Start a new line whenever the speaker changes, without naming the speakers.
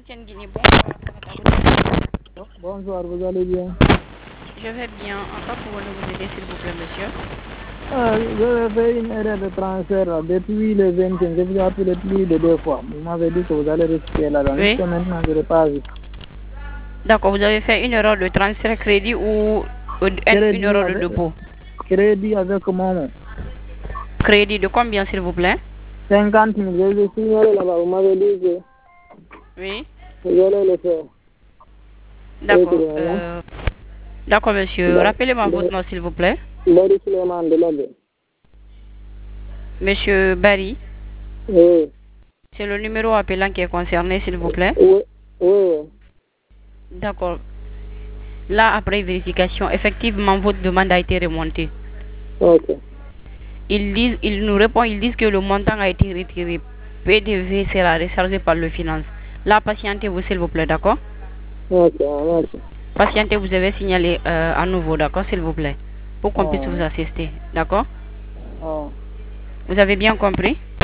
MTN Guinée, bonsoir.
Bonsoir, vous allez bien?
Je vais bien. En quoi pouvons-nous vous aider, s'il vous plaît, monsieur?
Je fait une erreur de transfert depuis le 25. Je vous ai appelé plus de 2 fois. Vous m'avez dit que vous allez récupérer là-dedans.
Oui.
Maintenant, je n'ai pas vu.
D'accord, vous avez fait une erreur de transfert crédit ou une erreur de dépôt?
Crédit avec mon
Crédit de combien, s'il vous plaît?
50 000. Je vais signaler là-bas. Vous m'avez dit que
Oui.
vous allez le faire.
D'accord. D'accord, monsieur. Rappelez-moi votre nom, s'il vous plaît.
Barry Suleiman de Lobé.
Monsieur Barry.
Oui.
C'est le numéro appelant qui est concerné, s'il vous plaît?
Oui. Oui.
D'accord. Là, après vérification, effectivement, votre demande a été remontée.
Ok.
Ils nous répondent, ils disent que le montant a été retiré. PDV sera rechargé par le finance. Là, patientez-vous, s'il vous plaît, d'accord?
Ok, merci.
Patientez, vous avez signalé à nouveau, d'accord, s'il vous plaît, pour qu'on puisse vous assister, d'accord?
Ah.
Vous avez bien compris?